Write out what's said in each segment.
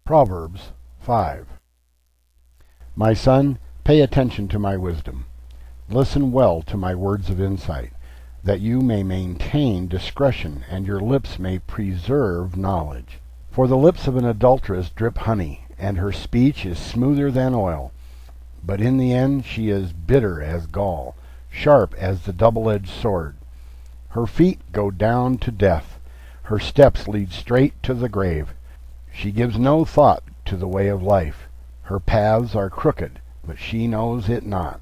Proverbs 5. My son, pay attention to my wisdom. Listen well to my words of insight, that you may maintain discretion and your lips may preserve knowledge. For the lips of an adulteress drip honey, and her speech is smoother than oil. But in the end she is bitter as gall, sharp as the double-edged sword. Her feet go down to death. Her steps lead straight to the grave. She gives no thought to the way of life. Her paths are crooked, but she knows it not.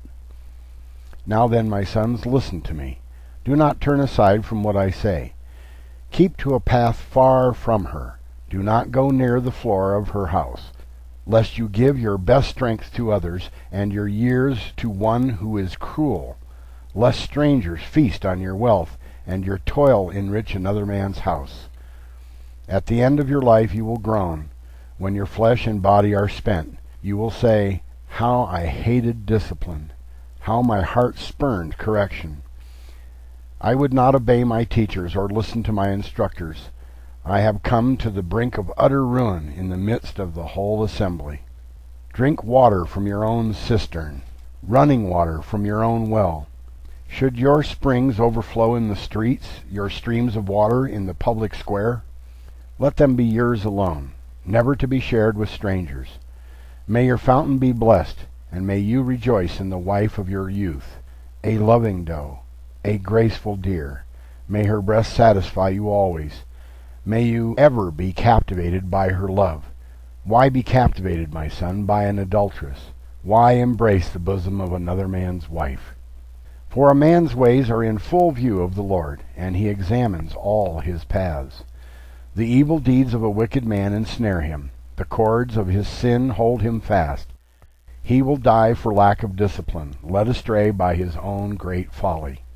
Now then, my sons, listen to me. Do not turn aside from what I say. Keep to a path far from her. Do not go near the floor of her house, lest you give your best strength to others, and your years to one who is cruel, lest strangers feast on your wealth, and your toil enrich another man's house. At the end of your life you will groan. When your flesh and body are spent, you will say, "How I hated discipline! How my heart spurned correction! I would not obey my teachers or listen to my instructors. I have come to the brink of utter ruin in the midst of the whole assembly. Drink water from your own cistern, running water from your own well. Should your springs overflow in the streets, your streams of water in the public square? Let them be yours alone, never to be shared with strangers. May your fountain be blessed, and may you rejoice in the wife of your youth, a loving doe, a graceful deer. May her breast satisfy you always. May you ever be captivated by her love. Why be captivated, my son, by an adulteress? Why embrace the bosom of another man's wife? For a man's ways are in full view of the Lord, and he examines all his paths. The evil deeds of a wicked man ensnare him. The cords of his sin hold him fast. He will die for lack of discipline, led astray by his own great folly.